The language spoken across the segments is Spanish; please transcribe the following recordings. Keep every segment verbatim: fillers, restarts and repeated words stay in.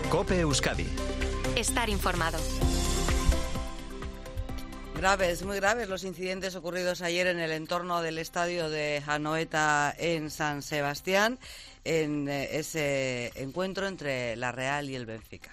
COPE Euskadi. Estar informado. Graves, muy graves los incidentes ocurridos ayer en el entorno del estadio de Anoeta en San Sebastián, en ese encuentro entre la Real y el Benfica.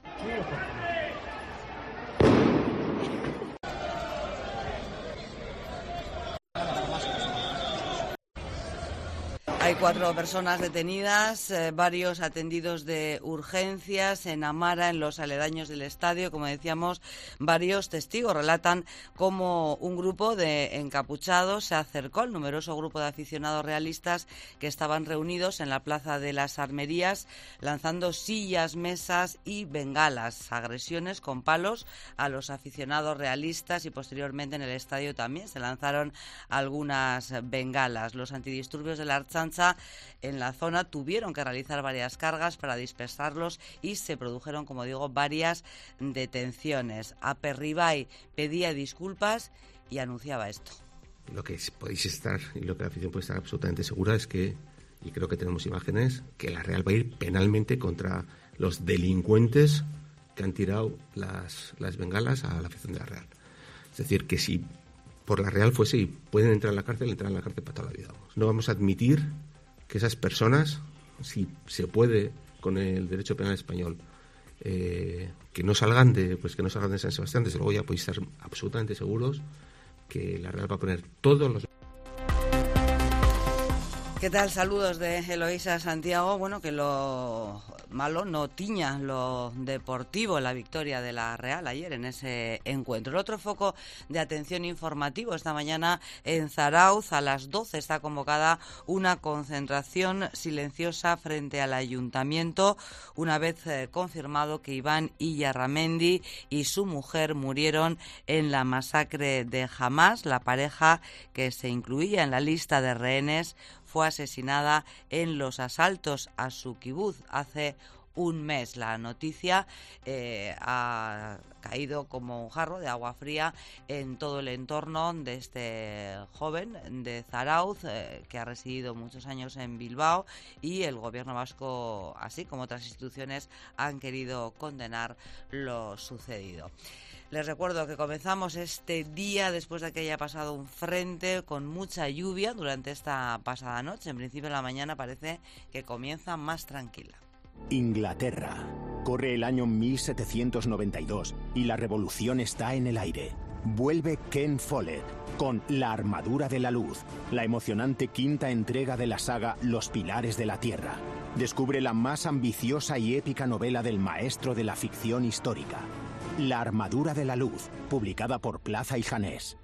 Hay cuatro personas detenidas, eh, varios atendidos de urgencias en Amara, en los aledaños del estadio. Como decíamos, varios testigos relatan cómo un grupo de encapuchados se acercó al numeroso grupo de aficionados realistas que estaban reunidos en la Plaza de las Armerías, lanzando sillas, mesas y bengalas, agresiones con palos a los aficionados realistas, y posteriormente en el estadio también se lanzaron algunas bengalas. Los antidisturbios de la Ertzaintza en la zona tuvieron que realizar varias cargas para dispersarlos y se produjeron, como digo, varias detenciones. Aperribay pedía disculpas y anunciaba esto. Lo que podéis estar y lo que la afición puede estar absolutamente segura es que, y creo que tenemos imágenes, que la Real va a ir penalmente contra los delincuentes que han tirado las, las bengalas a la afición de la Real. Es decir, que si por la Real fuese y pueden entrar en la cárcel, entrar en la cárcel para toda la vida. Vamos. No vamos a admitir que esas personas, si se puede con el derecho penal español, eh, que no salgan de pues que no salgan de San Sebastián. Desde luego ya podéis estar absolutamente seguros que la Real va a poner todos los... ¿Qué tal? Saludos de Eloísa Santiago. Bueno, que lo malo no tiña lo deportivo, la victoria de la Real ayer en ese encuentro. El otro foco de atención informativo esta mañana en Zarauz, a las doce está convocada una concentración silenciosa frente al ayuntamiento, una vez eh, confirmado que Iván Illarramendi y su mujer murieron en la masacre de Hamás. La pareja, que se incluía en la lista de rehenes, fue asesinada en los asaltos a su kibutz hace un mes. La noticia eh, ha caído como un jarro de agua fría en todo el entorno de este joven de Zarauz, eh, que ha residido muchos años en Bilbao, y el gobierno vasco, así como otras instituciones, han querido condenar lo sucedido. Les recuerdo que comenzamos este día después de que haya pasado un frente con mucha lluvia durante esta pasada noche. En principio, la mañana parece que comienza más tranquila. Inglaterra. Corre el año mil setecientos noventa y dos y la revolución está en el aire. Vuelve Ken Follett con La Armadura de la Luz, la emocionante quinta entrega de la saga Los Pilares de la Tierra. Descubre la más ambiciosa y épica novela del maestro de la ficción histórica. La Armadura de la Luz, publicada por Plaza y Janés.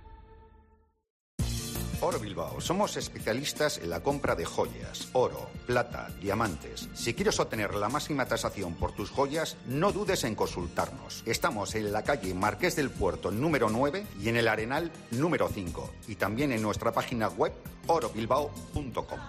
Oro Bilbao. Somos especialistas en la compra de joyas, oro, plata, diamantes. Si quieres obtener la máxima tasación por tus joyas, no dudes en consultarnos. Estamos en la calle Marqués del Puerto número nueve y en el Arenal número cinco. Y también en nuestra página web oro bilbao punto com.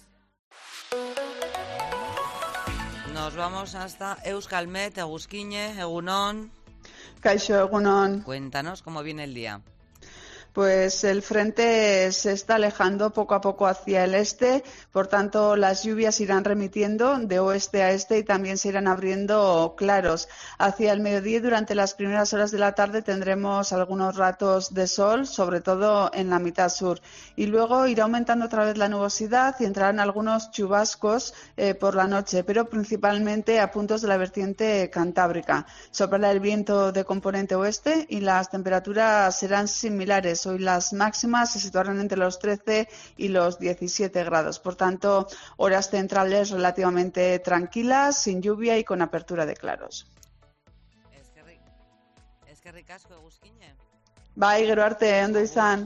Nos vamos hasta Euskalmet, Egusquiñe, Egunon. Kaixo, Egunon. Cuéntanos cómo viene el día. Pues el frente se está alejando poco a poco hacia el este, por tanto las lluvias irán remitiendo de oeste a este y también se irán abriendo claros. Hacia el mediodía y durante las primeras horas de la tarde tendremos algunos ratos de sol, sobre todo en la mitad sur. Y luego irá aumentando otra vez la nubosidad y entrarán algunos chubascos eh, por la noche, pero principalmente a puntos de la vertiente cantábrica. Soplará el viento de componente oeste y las temperaturas serán similares. Hoy las máximas se situarán entre los trece y los diecisiete grados. Por tanto, horas centrales relativamente tranquilas, sin lluvia y con apertura de claros. Es que, ri... es que ricasco, Egusquiñe. Bai, gero arte, ondo izan.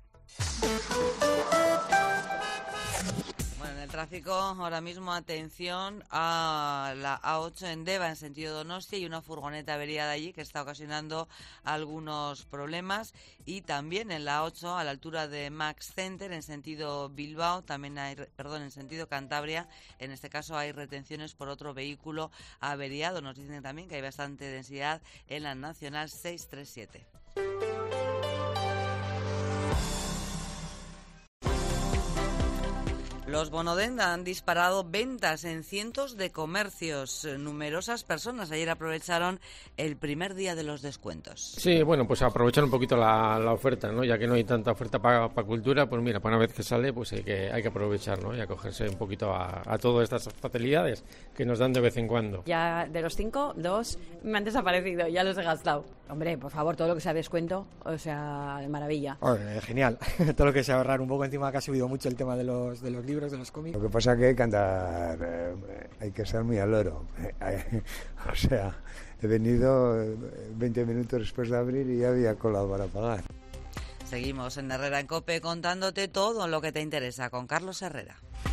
Bueno, en el tráfico ahora mismo atención a la A ocho en Deva en sentido Donostia y una furgoneta averiada allí que está ocasionando algunos problemas, y también en la A ocho a la altura de Max Center en sentido Bilbao, también hay, perdón, en sentido Cantabria, en este caso hay retenciones por otro vehículo averiado. Nos dicen también que hay bastante densidad en la Nacional seiscientos treinta y siete. Los Bonodenda han disparado ventas en cientos de comercios. Numerosas personas ayer aprovecharon el primer día de los descuentos. Sí, bueno, pues aprovechar un poquito la, la oferta, ¿no? Ya que no hay tanta oferta para pa cultura, pues mira, para una vez que sale, pues hay que, hay que aprovechar, ¿no? Y acogerse un poquito a, a todas estas facilidades que nos dan de vez en cuando. Ya de los cinco, dos me han desaparecido, ya los he gastado. Hombre, por favor, todo lo que sea descuento, o sea, de maravilla. Oh, genial, todo lo que sea ahorrar un poco, encima que ha subido mucho el tema de los, de los libros, de los cómics. Lo que pasa es que hay que andar, eh, hay que ser muy al loro. O sea, he venido veinte minutos después de abrir y ya había cola para pagar. Seguimos en Herrera en COPE contándote todo lo que te interesa con Carlos Herrera.